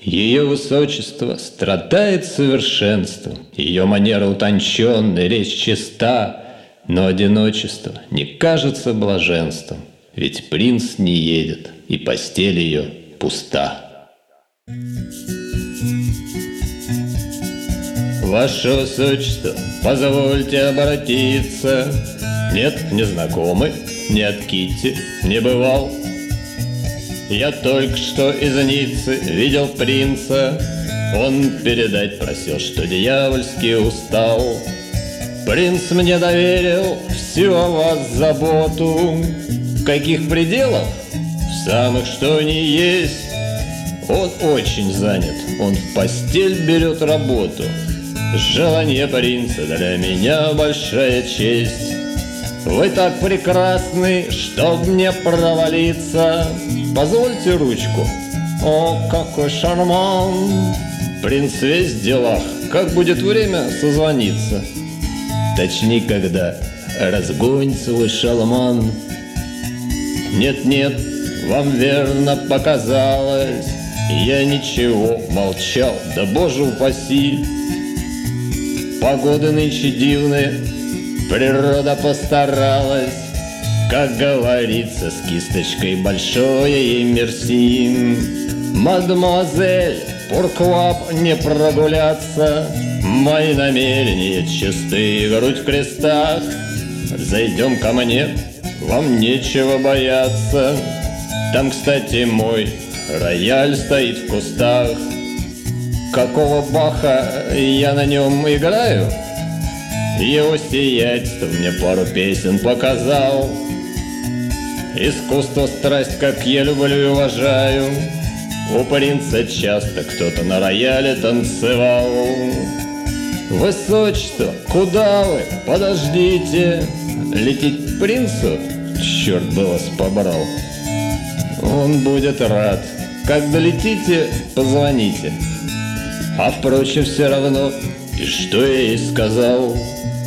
Ее высочество страдает совершенством, ее манера утонченная, речь чиста, но одиночество не кажется блаженством, ведь принц не едет, и постель ее пуста. Ваше высочество, позвольте обратиться. Нет, не знакомый, не от Китти, не бывал. Я только что из Ниццы видел принца. Он передать просил, что дьявольски устал. Принц мне доверил всю о вас заботу. В каких пределах? В самых, что ни есть. Он очень занят, он в постель берет работу. Желание принца для меня большая честь. Вы так прекрасны, чтоб мне провалиться. Позвольте ручку. О, какой шарман! Принц весь в делах, как будет время созвониться. Точнее, когда разгонит свой шалман. Нет-нет, вам верно показалось. Я ничего, молчал, да боже упаси. Погода нынче дивная, природа постаралась. Как говорится, с кисточкой большое и мерси. Мадемуазель, пурквап не прогуляться. Мои намерения чисты, грудь в крестах. Зайдем ко мне, вам нечего бояться. Там, кстати, мой рояль стоит в кустах. Какого Баха я на нем играю? Его сиятельство мне пару песен показал. Искусство, страсть, как я люблю и уважаю. У принца часто кто-то на рояле танцевал. Высочество, куда вы? Подождите. Лететь к принцу? Черт бы вас побрал. Он будет рад. Как долетите, позвоните. А впрочем, все равно, и что я ей сказал?